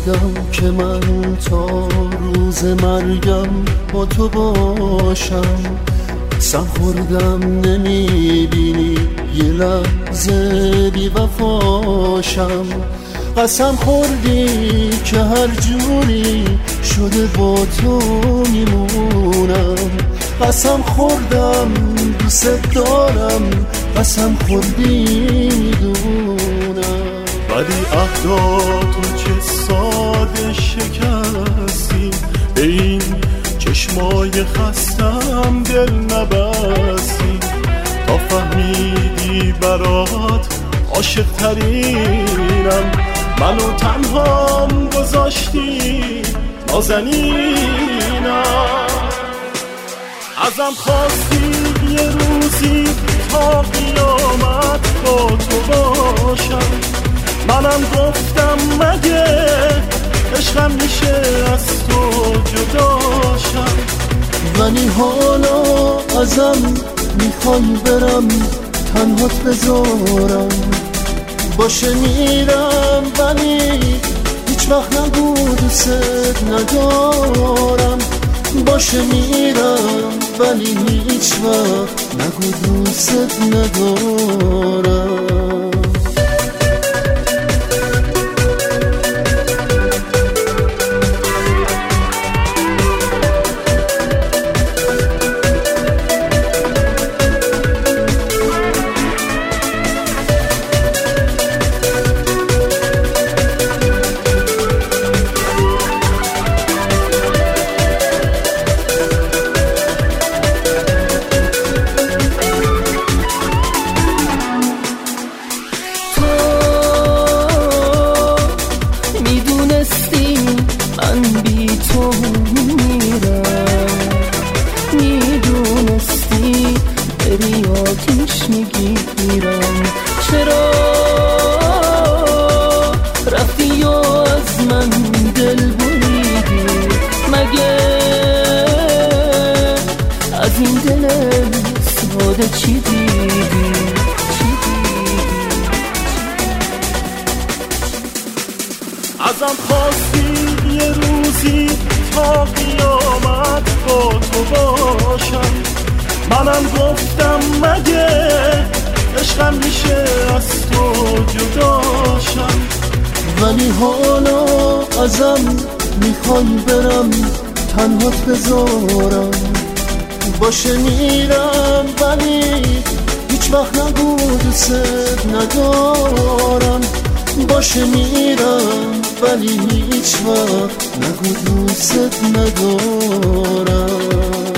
سپردم که من تا روز مرگم با تو باشم. قسم خوردم نمیبینی یه لحظه بی وفاشم. قسم خوردی که هر جوری شده با تو میمونم. قسم خوردم دوست دارم، قسم خوردی میدونم. ولی عهداتو چه ساده شکستی، به این چشمای خستم دل نبستی. تا فهمیدی برات عاشق ترینم، منو تنهام گذاشتی نازنینم. ازم خواستی یه روزی تا قیامت با تو باشم. منم گفتم مگه عشقم میشه از تو جداشم. ولی حالا ازم میخوای برم تنهات بذارم. باشه میرم ولی هیچ وقت نگو دوست ندارم. باشه میرم ولی هیچ وقت نگو دوست ندارم. من بی تو میرم، میدونستی بری آتیش میگیرم. چرا رفتی و از من دل بریدی؟ مگه از این دل ساده چی دیدی؟ ازم خواستی یه روزی تا قیامت با تو باشم. منم گفتم مگه عشقم میشه از تو جداشم. ولی حالا ازم میخوای برم تنهات بذارم. باشه میرم ولی هیچ وقت نگو دوست ندارم. باشه میرم ولی هیچ وقت نگو دوست ندارم.